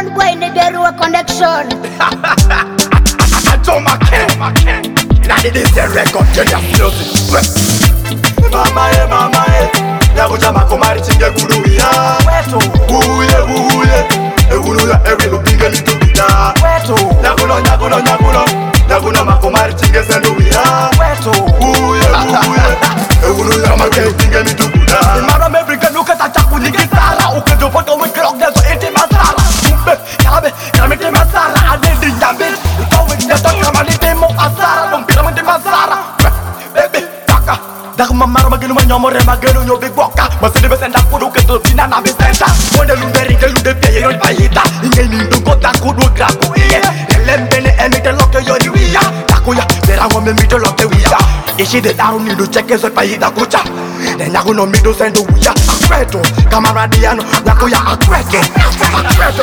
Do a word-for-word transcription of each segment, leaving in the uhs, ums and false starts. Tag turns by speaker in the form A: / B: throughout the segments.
A: bad boy in the Derua connection.
B: Ato Maken, now it is the record, Junior Music. Mama eh, mama eh, yakuja makomari chinge kuruya. Uye, uye, eguruya ewe lupinge litubida. Nyakuno, nyakuno, nyakuno, nyakuno makomari chinge senduya. Uye, uye, eguruya make lupinge litubida. Imaro mebrika nuka tachaku nikisara. Ukedo foto wikrok nezo iti masara. Umbe, yabe, yamete masara. Adedi nyambe, ikawe neto kamanite mo asara. Lumpira mende masara. Baby, kaka. Daku mamaro magenu manyomore magenu nyobi boka. Masidi besenda kudu ketul pina na besenda. Wonde lumberi ke lunde peye yon bayita. Inge nindu kota kudu graku iye. Elembene emite loke yoni wiya. Takuya, vera ngome mito loke wiya. Ishi de daru nidu cheke zoi bayita kucha. Nenyaku no midu sendu wiya. Akweto, kamaradiano, nakuya akweto. Akweto,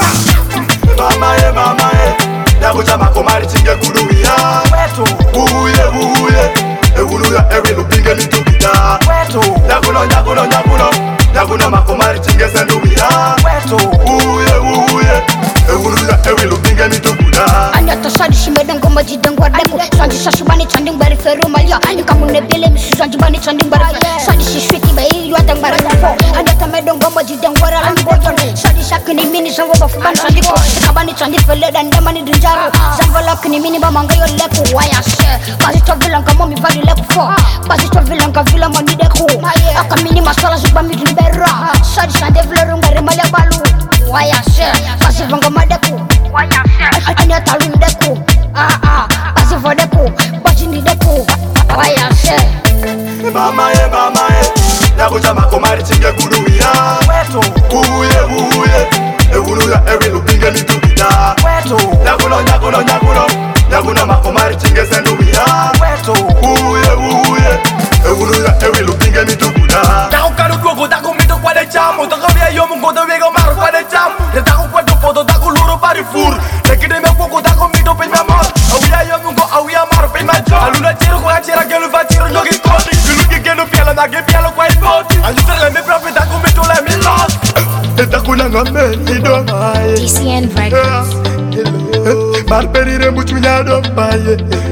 B: mama eh, mama eh. Yakuja makomari chinge kudu wiya. Uye, uye, eguruya ewe lupinge litubida. Nyakuno, nyakuno, nyakuno, nyakuno makomari chinge senduya. Uye, uye, eguruya ewe lupinge litubida.
A: Anyata sadi shimedeng goma jideng guardeko. Sadi shashubani chanding bari feru malia. Ikamune bile misu sanjibani chanding bari. Sadi shishwiti bayi yuateng bari kafo. Anyata medeng goma jideng guara lamboton. Sadi shakini mini sango bafuban sandiko. Kabani chanding fele dan damani dunjaro. Sangola kini mini bamangayo leku waya she. Kasi chovilang kamomi bari leku fo. Kasi chovilang kavila mani deku. Aka mini masala suba mi dulibera. Sadi shande vlerung bari malia balu. Waya she. Kasi vanga madeku. Waya she. Anyata lundeku. Ah ah. Kasi vodeku. Bajini deku. Waya she.
B: Mama eh, mama eh. Yakuja makomari chinge kuruya. Uye, uye, eguruya ewe lupinge litubida. Nyakuno, nyakuno, nyakuno, nyakuno makomari chinge senduya. Uye, uye, eguruya ewe lupinge litubida. Taku kanu duogo taku mito kwa de chamu. Taku via yomu ngoto vego maru kwa de chamu. Taku kwa do foto taku luro pari fur. Nekide me koko taku mito pe mi amor. Awia yomu ngo awia maru pe ma jo. Aluna chiro kwa chira gelu va chiro nyogi kodi. Gelu gelu piala na ge piala kwa iboti. Aluta le me profi taku mito le mi lost. Taku nanga me ni do maye.
A: D C N Records.
B: Marperire much minyado paye.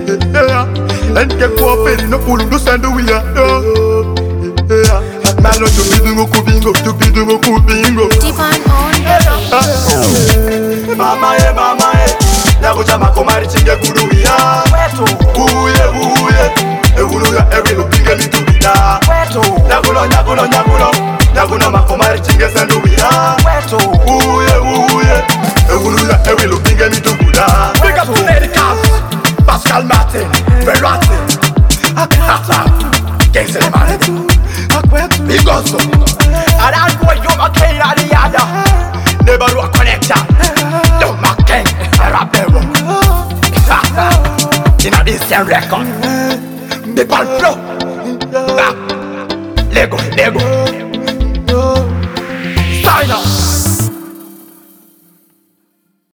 B: Lenke kwa peri no ulu do sandu wiya. Malo to bidungo kubingo, to bidungo kubingo.
A: Divine on.
B: Mama eh, mama eh. Yakuja makomari chinge kuruya. Uye, uye, eguruya ewe lupinge litubida. Nyakuno, nyakuno, nyakuno, nyakuno makomari chinge senduya. Uye, uye, eguruya ewe lupinge litubida. Big up to Lady Cass, Pascal Martin, Ferrati, Akata, Gangsta de Mane, Big Oso, and I'm going to my king and the other. Never do a connection. Don't my king, I rap them. In a distant record, the ball flow. Lego, Lego.